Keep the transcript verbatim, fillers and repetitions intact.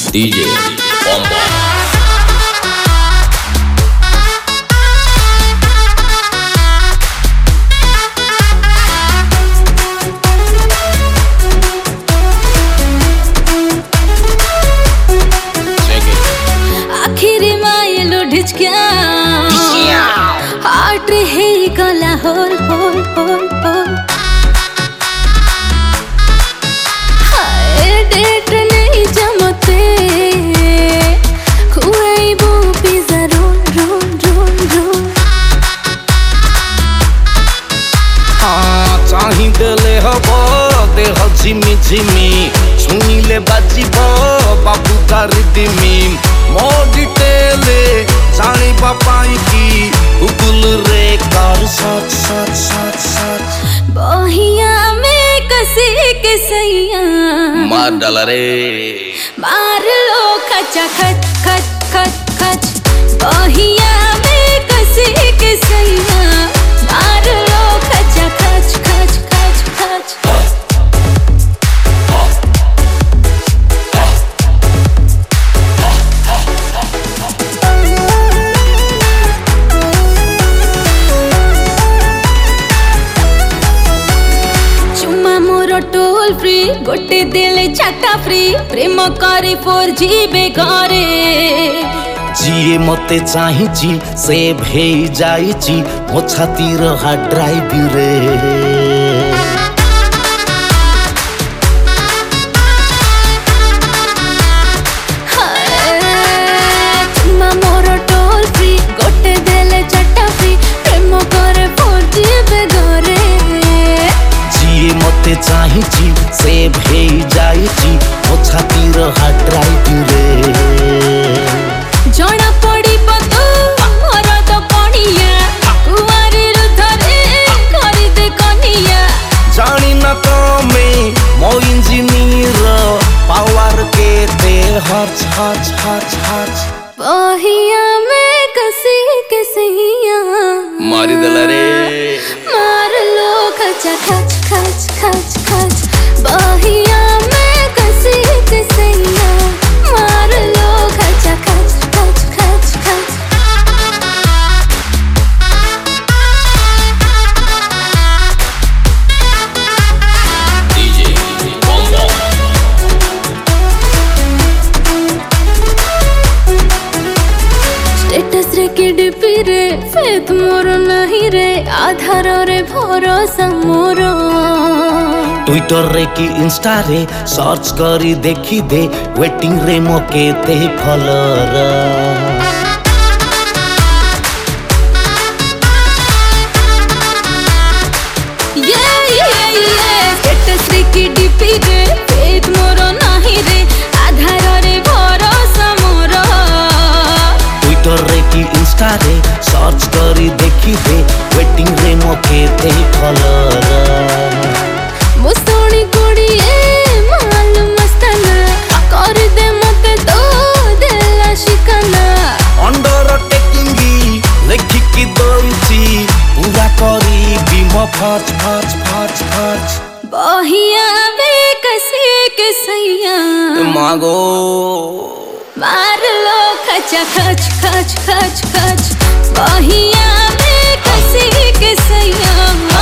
DJ बॉम्बा। आखिरी मायलो ढिचक्या heart हे गला होल होल होल होल हाय डेट नहीं जमते खुआइबो pizza roll roll roll roll हाँ चाही देले हबो देह झिमी झिमी छुईले बाजिबो बाबू तारी दिमी मोडिटेले जानी पापाई की उगुल रे कर सच सच सच सच बहिया में कसी के सैया मार डाला रे मार लो खचा खच खच खच खच बहिया में कसी के सैया मार लो खचा खच खच खच खच टोल फ्री गोटे देले चाटा फ्री प्रेम करे फोर जी बेघरे जिए मते चाहिची से भेई जाईची मो छातीर हार्ड ड्राइव रे चुम्मा मोर टोल फ्री गोटे देले चाटा फ्री प्रेम करे फोर जी बेघरे मते चाहिची से भेई जाईची मो छातीर हार्ड ड्राइव रे जणा पड़ी पतो मोर तो कणिया कुवारी रुधरे करी दे कनिया जानी न कमे मो इंजीनियर पावर के दे हच हच हच हच बहिया में कसी के सैया मारी दला रे मार लो खचा खच खच खच खच बहिया में कसी के सैया मार लो खचा खच खच खच खच डीजे बॉम्बा। स्टेटस रे के डीपी रे फेथ मोर नहीं रे आधार रे भरोसा मोर ट्विटर रे की इंस्टा रे सर्च करी देखी दे वेटिंग रे मोके ते फॉलोअर ये ये ये स्टेटस रे की डीपी रे फेथ मोर नहीं रे आधार रे भरोसा मोर ट्विटर रे की इंस्टा रे सर्च करी देखी दे वेटिंग रे मोके ते फॉलोअर मुस्तोड़ी गुड़िए माल मस्ताना कर दे मते तो देला शिकाना अंडर टेकिंगी लेखी की दौची पूरा करी बीमा फच फच फच फच बहिया में कसी के सैया मागो मार लो खचा खच खच खच खच बहिया में कसी के सैया